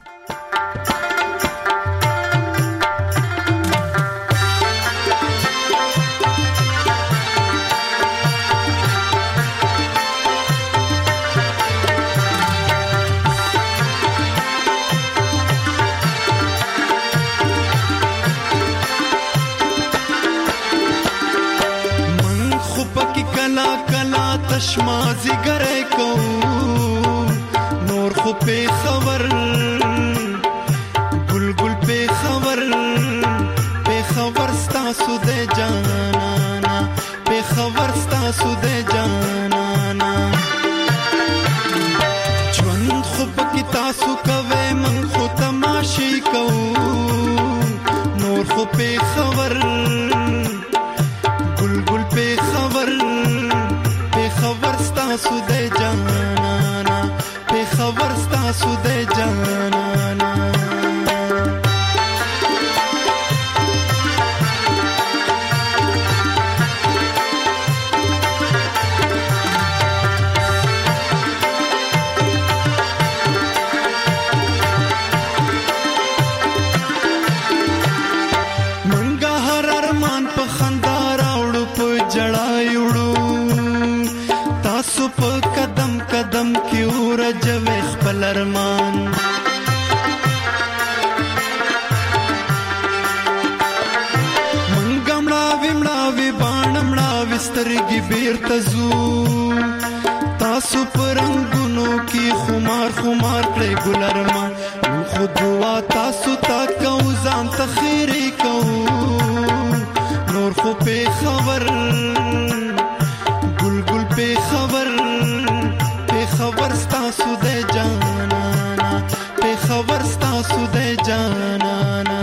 کلا کلا تشمازی گره کو نور خو په خبر گل گل په خبر په خبر ستاسو د جانانا په خبر ستاسو د جانانا ژوند خو په تاسو کوي من خو تماشي کو نور خو په خبر گل گل په خبر ستاسو د جانانا په خبر ستاسو د جانانا جړای وړو تاسو په قدم قدم کې ورجوي خپل ارمان منګمړاوي مړاوي باڼمړاوي سترګې بیرته زو تاسو پرنګونو کې خمار خمار کړی ګل ارمان خو دعا تاسو تا کو ځان ته خیرې کو نور خو په خبر ګل ګل په خبر په خبر تاسو د جانانا په خبر تاسو د جانانا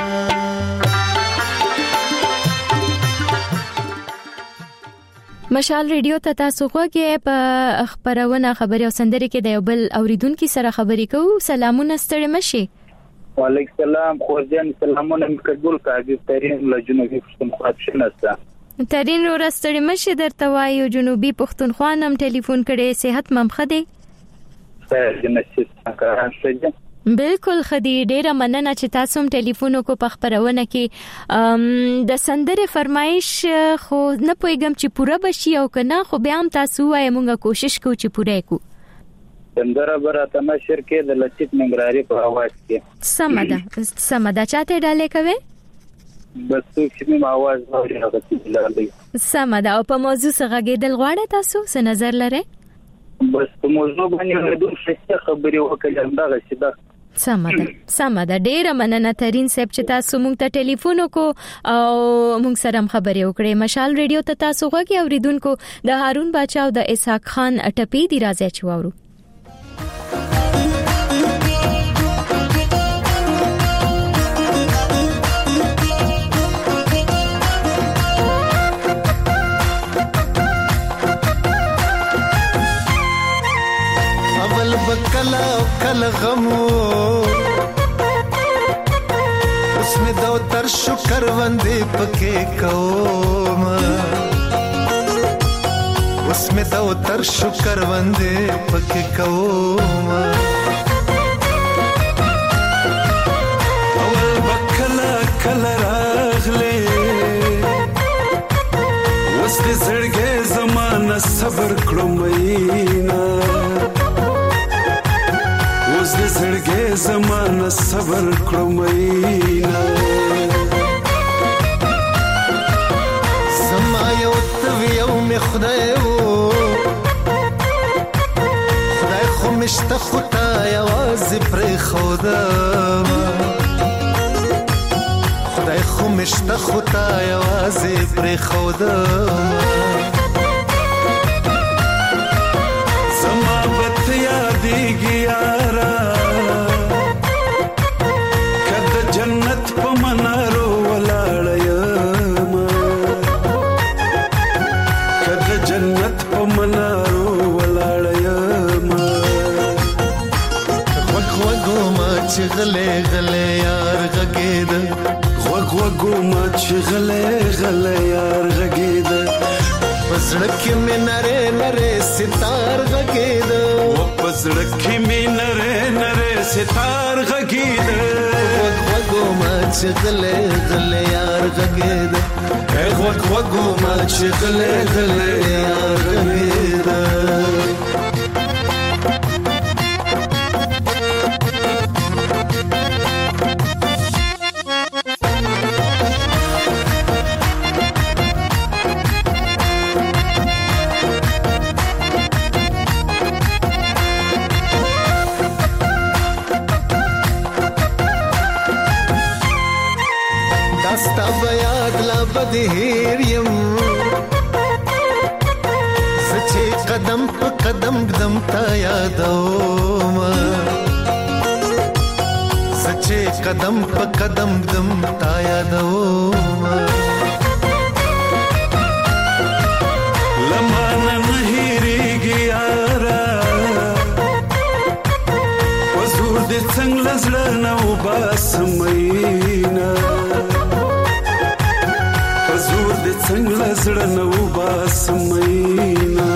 مشال ریډیو ته تاسو غوږی په خبرونه خبري او سندري کې د یو بل اوریدونکو سره خبرې کوو. سلامونه ستړي مشي. وعلیکم السلام خورجان سلامونه مقبول کاږي ترين له جنوبي پښتونخوا شناسته ترين ور ستړي مشي درته وایو جنوبي پښتونخوا نم ټلیفون کړي صحت ممخده خیر جنسي څنګه بالکل خدي ډیره مننه چې تاسو هم ټلیفون کو په خبرونه کې د سندره فرمایش خو نه پويګم چې پوره بشي او کنه خو بیا هم تاسو وای مونږه کوشش کوو چې پوره کو سندره براته نشر کې د لطیف ننګرهاري په आवाज کې سمدا سمدا چاته ډالې کوي بس چې مې आवाज اوري هغه څه لري سمدا او په موضوع څنګه غېدل غواړی تاسو څه نظر لرئ بس په موضوع باندې د څه خبرې وکړم دا چې دا سمدا سمدا ډیره مننه ترين صاحب چې تاسو مونږ ته ټلیفون کو او مونږ سره خبرې وکړې. مشال ریډیو ته تاسو غوږی اوریدونکو د هارون باچا او د اسحاق خان ټپی دی راځي چوورو. بکلا کل غمو اس میں دو تر شکر وندے پکے کوم اس میں دو تر شکر وندے پکے کوم اول بکلا کل راغلے اس دے زړګې زمانہ صبر کړو مینا اوس دې زړګې زمانہ صبر کړو مینا زما یو توی یو می خدای وو خدای خو مشته خدا یواز پر خدا خدای خو مشته خدا یواز پر خدا زما بت یادېږي یارا کده جنت په منارو ولاړ یم کده جنت په منارو ولاړ یم وګ وګو ما چې غلې غلې یار غګید وګ وګو ما چې غلې غلې یار غګید پسړک می نره نره ستار غګید و پسړک می نره نره ستار غګید وګ وګو ما چې غلې غلې یار غګید وګ وګو ما چې غلې غلې یار غګید هیر یم سچې قدم په قدم قدم تا یادوم سچې قدم په قدم قدم تا یادوم لمانه مهریږي یارا وزور دې څنګه لزړه نو باسمینا زور دې څنګه زړه نو باسمینا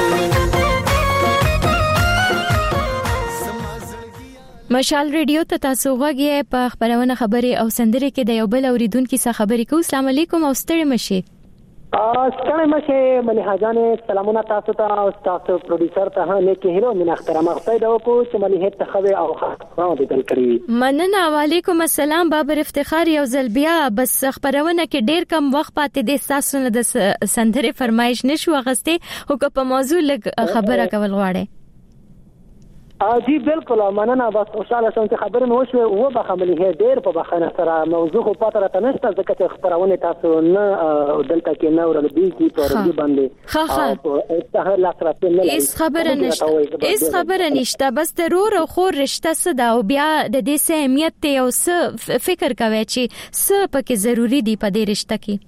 مشال ریډیو ته تاسو غوږی په خبرونه خبري او سندري کې د یو بل اوریدونکو سره خبرې کوو. السلام علیکم او ستړي مشي. ستړی مشه مليحه جانې سلامونه تاسو ته او تاسو پروډوسر ته نه کې هیرو من احترام خدای دا کو چې مليحه ته خوي او خاصه دې بل کړی مننه وعلیکم السلام بابر افتخار یو ځل بیا بس خبرونه کې ډیر کم وخت پاتې د تاسو نه د سندره فرمایش نشو غسته خو په موضوع لګ خبره کول غواړي جی بالکل مننه بس خوشاله شوم چې خبرې مو شوه او به خملې ډېر په بخنه سره موضوع خو پاتره ته نشته ځکه چې خبرونه تاسو نه دلته کې نه ورل دي کی تورې باندې او استهر لا سره نه اس خبره نشته اس خبره نشته بس ضرور او خو رشتہ صدا او بیا د دې سه اهمیت ته او څه فکر کوي چې څه پکې ضروری دی په دې رشتہ کې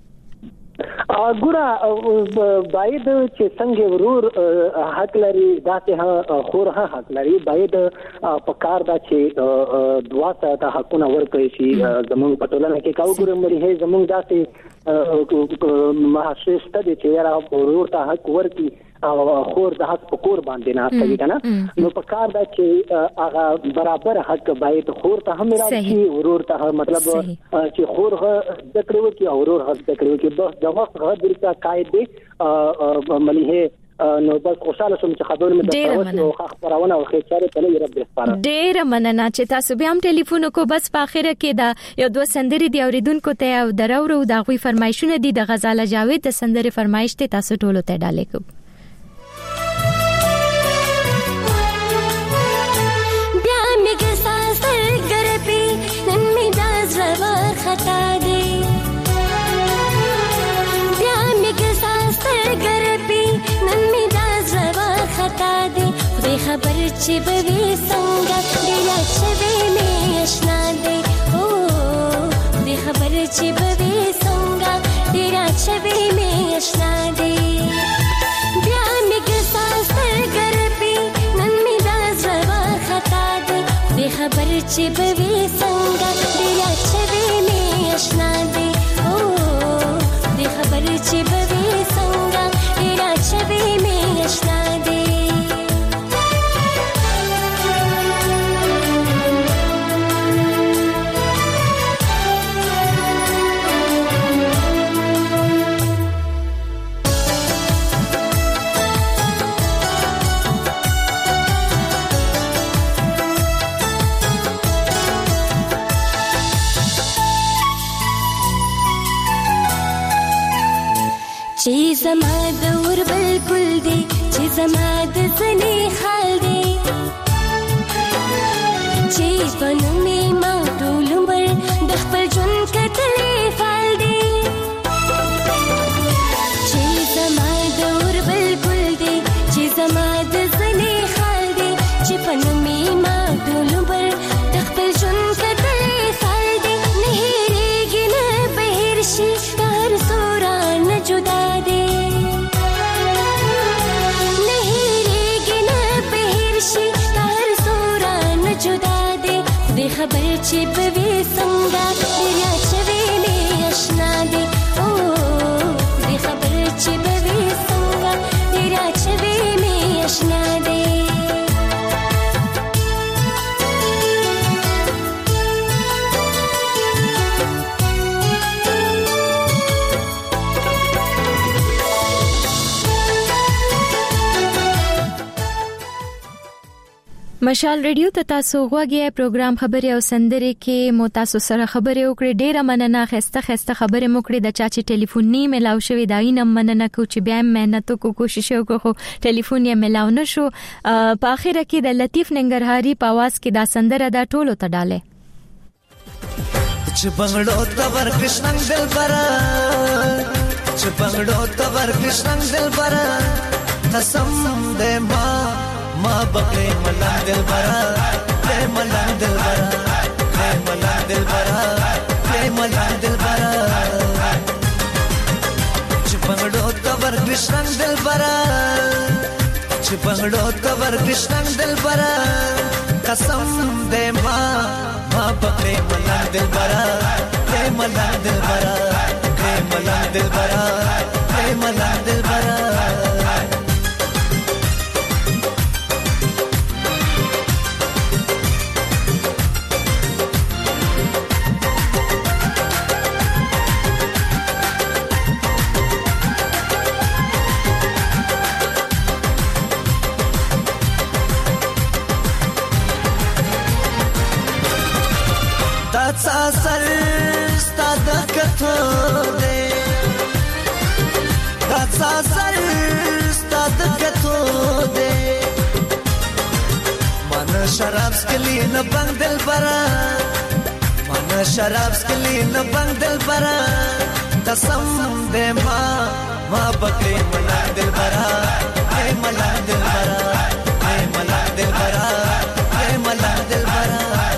ګوره باید چې څنګه ورور حق لري داسې خور حق لري باید په کار دا چې دوا سره حقونه ورکړي شي زموږ په ټولنه کې کاو ګوره مړي زموږ داسې محسوس ته چې را ورور ته حق ورکړي او خور د حق په کور باندې نه کوي کنه نو په کار دا چې هغه برابر حق باید خور ته هم راځي ورور ته مطلب چې خور د کړو کې او ورور حق د کړو کې بس د وخت غو د قاعده مليحه نو بس خوشاله شوم چې خبرونه مې د خبرونه او خیچاره ته یې رب سپاره ډیر مننه چې تاسو بیا هم ټلیفون کو بس په اخره کې دا یو دوه سندري دی اوریدونکو ته او درو دا غوي فرمایشونه دي د غزاله جاوید د سندري فرمایش ته تاسو ټولو ته ډالې کو खता दे बया में गसास कर पी नन्मी दाजवा खता दे खुदे खबर चिबवे संगा दिला छवे में अशना दे ओ खुदे खबर चिबवे संगा दिला छवे में अशना दे बया में गसास कर पी नन्मी दाजवा खता दे खुदे खबर चिबवे संगा दिला छवे अशना दे ओ दे खबर चिबवे संगा तेरा छवे में अशना दे چې زما د ور بالکل دی چې زما د ځنې حال دی چې پنومې ما ټول عمر د خپل ژوند کتلې فال دی چې زما د ور بالکل دی چې زما د ځنې حال دی چې پنومې ما ټول عمر د خپل ژوند کتلې فال دی نه هېرېږي نه بهر شي هر سورا نه جدا खबर चिबवे संगा तेरा छवे में अशना दे ओ दे खबर चिबवे संगा तेरा छवे में अशना दे مشال ریډیو ته تاسو غوږی پروګرام خبري او سندري کې مو تاسو سره خبري وکړې ډیره مننه خسته خسته خبري مو کړې د چاچي ټلیفون نه ملاو شوی دا اینم مننه کو چې بیا مهنت کو کوشش وکړو ټلیفون یې ملاو نشو په اخره کې د لطیف ننګرهاري په आवाज کې دا سندره دا ټولو ته ډاله چې بنگړو تور کښنګ دل برا چې بنگړو تور کښنګ دل برا قسم دې ما ما بکړې ملنګ دل برا دې ملنګ دل برا دې ملنګ دل برا دې ملنګ دل برا چې بنگړو تور کښنګ دل برا چې بنگړو تور کښنګ دل برا قسم دې ما ما بکړې ملنګ دل برا دې ملنګ دل برا دې ملنګ دل برا دې ملنګ دل برا داڅا سر ستاد کتو دے داڅا سر ستاد کتو دے من شراب سکلی نه بنگ دل برا من شراب سکلی نه بنگ دل برا قسم دے ما ما بکری ملا دل برا اے ملا دل برا اے ملا دل برا اے ملا دل برا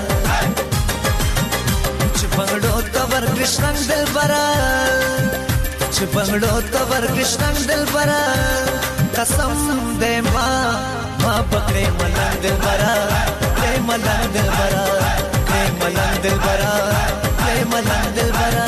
چپنگڑو تور کشنگ دل برا چپنگڑو تور کشنگ دل برا قسم دے ما ما بکری ملا دل برا اے ملا دل برا اے ملا دل برا اے ملا دل برا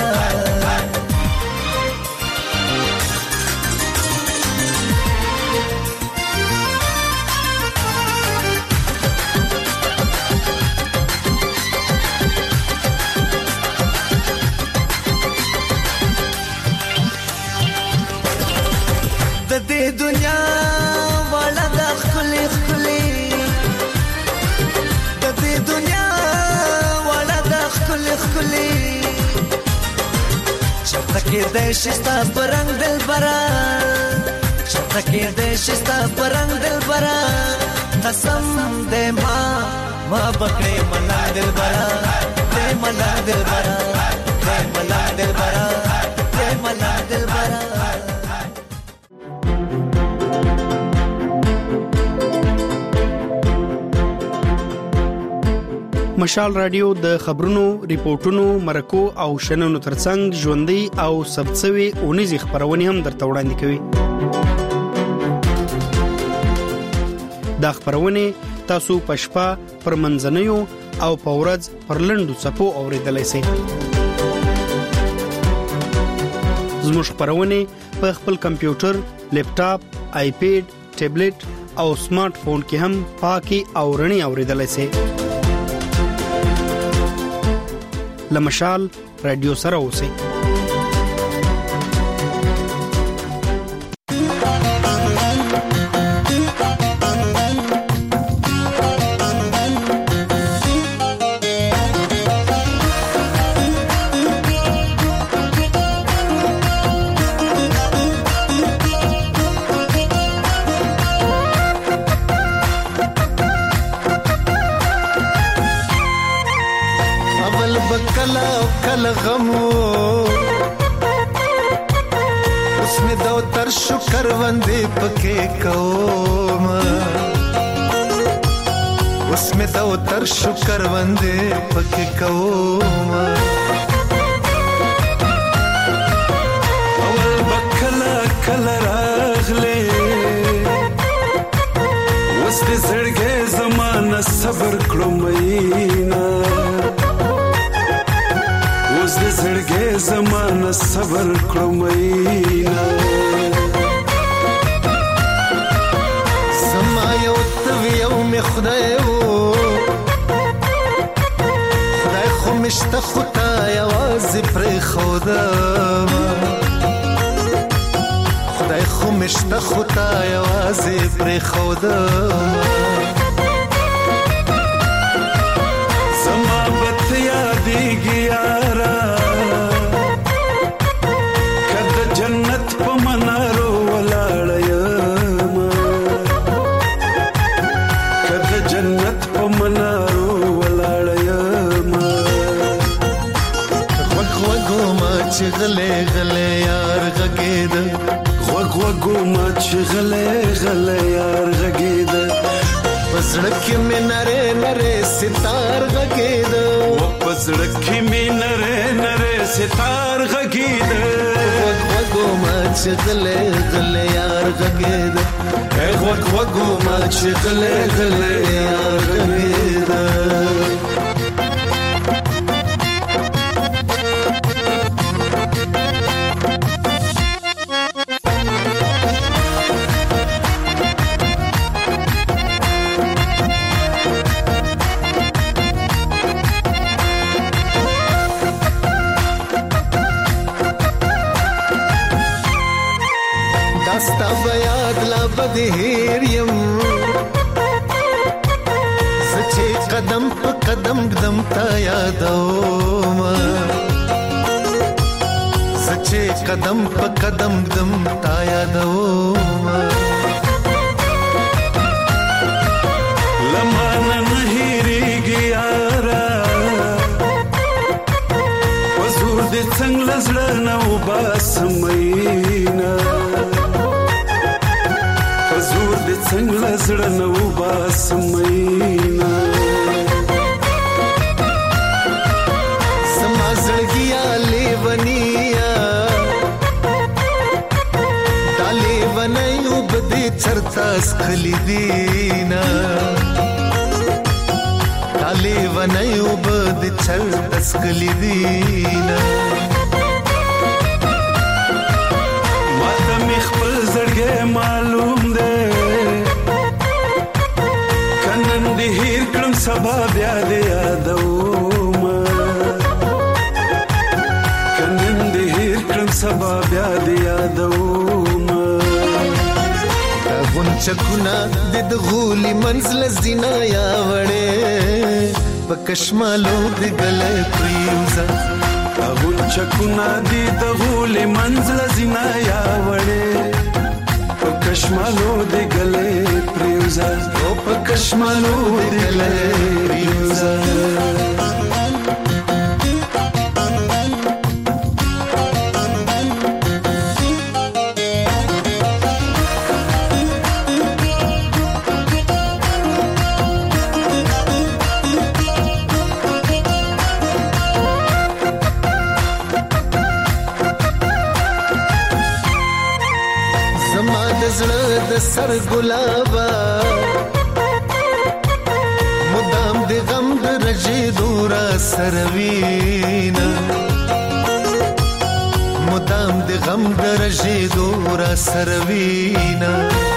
دې دنیا والا د خلې خلې د دې دنیا والا د خلې خلې چرته کې د شستا پرنګ دل برا چرته کې د شستا پرنګ دل برا قسم دې ما ما بکړې ملا دل برا دې ملا دل برا دې ملا دل برا دې ملا دل برا مشال رادیو د خبرونو، ریپورتونو، مرکو او شننو ترڅنګ ژوندۍ او ثبتسوي اونیزې خبرونه هم درته وړاندې کوي. دا خبرونه تاسو په شپه پر منځنیو او په ورځ پر لنډو څپو اوریدلای شئ. زموږ خبرونه په خپل کمپیوټر، لیپټاپ، آیپیډ، ټابلیټ او سمارټ فون کې هم پاکي او رڼي اوریدلای شئ. لمشال رادیو سره اوسئ. شکر وندې پکې کوم اوس مې دا تر شکر وندې پکې کوم اول بکلا کلا راغله اوس دې زړګې زمانہ صبر کړو مینا اوس دې زړګې زمانہ صبر کړو مینا خدای وو خدای خو مشته خدای आवाज پر خدا خدای خو مشته خدای आवाज پر خدا سما بت یادېږي یارا کله جنت په منارو ولاړ جنت په منارو ولاړ یم غوږ غوږو ما چې غلې غلې یار غږېد غوږ غوږو ما چې غلې غلې یار غږېد په زړه کې مې نرې نرې ستار غږېد په زړه کې مې نرې نرې ستار غږېد غوږ غوږو ما چې غلې غلې یار غږېد غوږ غوږو ما چې غلې غلې یار غږېد داستا بیاد لا بدهیر یم سچې قدم په قدم دم تا یادوم سچې قدم په قدم دم تا یادوم لمانه نه هېرېږي یاره وزور دې څنګه له زړه نه وباسم مینه وزور دې څنګه له زړه نه وباسم مینه زما زړګیا لیونیا دا لیونی وبدې چرته سکلی دینا دا لیونی وبدې چرته سکلی دینا ماته مې خپل زړګی معلوم دی که نن دې هېر کړم سبا بیا دې یادوم که نن دې هېر کړم سبا بیا دې یادوم دا غونچکونه د د غولي منزل زینا یا وړې په کشمالو د ګلې پریوزه غونچکونه دي د غولې منزل زینا یا وړې په کشمالو د ګلې پریوزه او په کشمالو د ګلې پریوزه سر ګلابا مدام د غم د رجې دورا سروینا مدام د غم د رجې دورا سروینا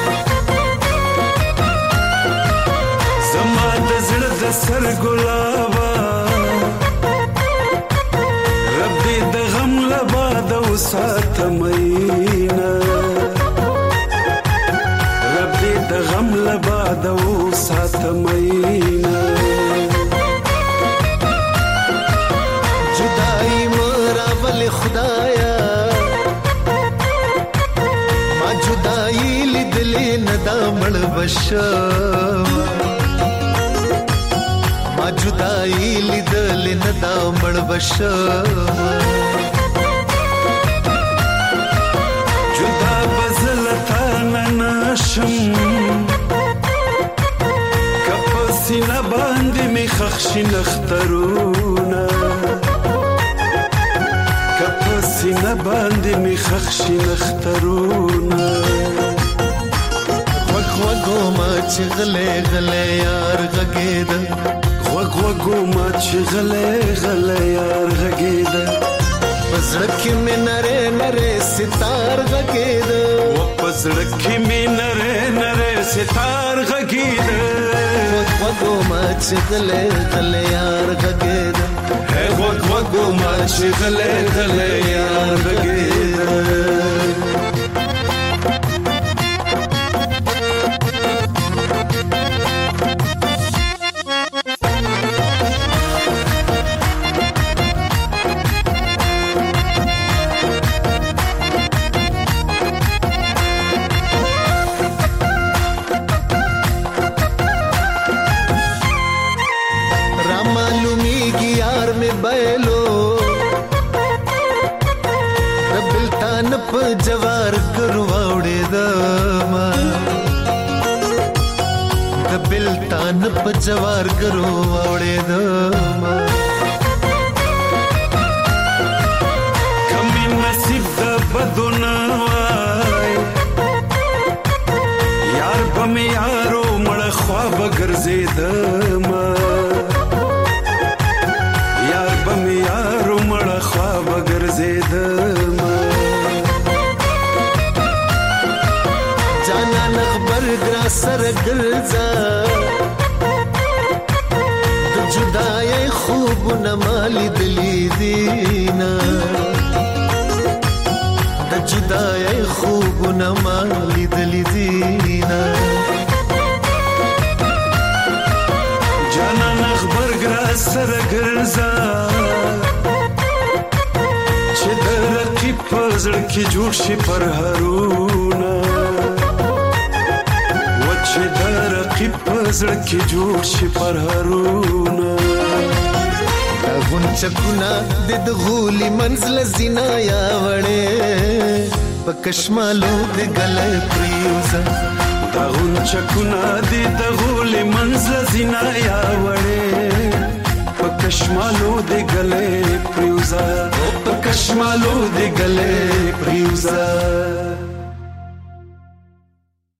زما د زړه د سر ګلابا رب دې د غم لبا د وساته مینا د غم لبا د وساته مینا جدائی مراول خدایا ما جدائی لیدلې ندا مړ بشم ما جدائی لیدلې ندا مړ بشم جدا بزلتا نناشم کپسینه باندې می خخشي نخترونه کپسینه باندې می خخشي نخترونه وګ وګو ما چغلې غلې یار غګید وګ وګو ما چغلې غلې یار غګید پزړکې مې نره نره ستار غګید پزړکې مې نره نره ستار غګید وګو ما چغلې غلې یار غګید هه وګ وګو ما چغلې غلې یار غګید جوار کرواوړې دما د بلتان په جوار کرواوړې دما کمې نصیب د بدونه وای یار په مې یارو مړ خوا به ګرځېدما یار په مې یارو مړ خوا به ګرځېدما سر ګرځا د جدای خوب نمالي دلی دینا د جدای خوب نمالي دلی دینا جانان سره ګرځا چې د رقیب په زړه کې جوړ شي پر هرونه و چې د رقیب په زړه کې جوړ شي پر هرونه غونچکونه د دغولي منزل زینا یا وړې پکشمالو د ګلې پریوزا دا غونچکونه د دغولي منزل زینا یا وړې پکشمالو د ګلې پریوزا پکشمالو د ګلې پریوزا